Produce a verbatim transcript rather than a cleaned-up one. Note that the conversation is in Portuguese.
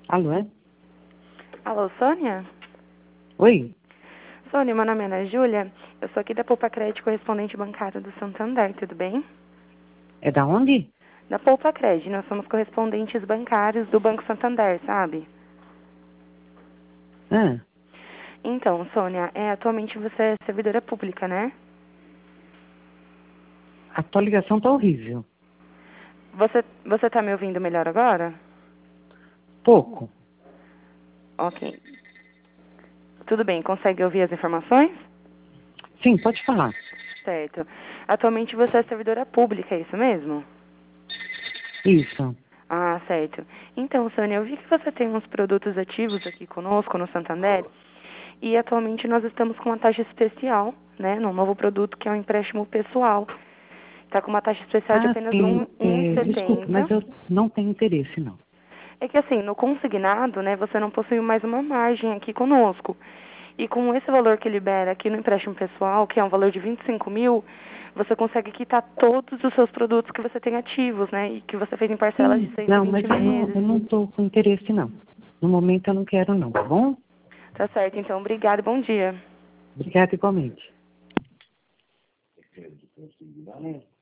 Alô, é? Alô, Sônia? Oi? Sônia, meu nome é Ana Júlia. Eu sou aqui da Poupa Crédito, correspondente bancário do Santander, tudo bem? É da onde? Da Poupa Crédito, nós somos correspondentes bancários do Banco Santander, sabe? Ah, Então, Sônia, é, atualmente você é servidora pública, né? a tua ligação tá horrível. Você, você tá me ouvindo melhor agora? Pouco. Ok. Tudo bem, consegue ouvir as informações? Sim, pode falar. Certo. Atualmente você é servidora pública, é isso mesmo? Isso. Ah, certo. Então, Sônia, eu vi que você tem uns produtos ativos aqui conosco no Santander e atualmente nós estamos com uma taxa especial, né, num novo produto que é um empréstimo pessoal. Está com uma taxa especial de Ah, apenas sim. um- É, desculpa, mas 1,70. eu não tenho interesse, não. É que assim, no consignado, né, você não possui mais uma margem aqui conosco. E com esse valor que libera aqui no empréstimo pessoal, que é um valor de vinte e cinco mil, você consegue quitar todos os seus produtos que você tem ativos, né? E que você fez em parcelas de Sim, seis e não, mas vinte eu não, meses. eu não tô com interesse, não. No momento eu não quero, não, tá bom? Tá certo, então, obrigada e bom dia. Obrigada igualmente.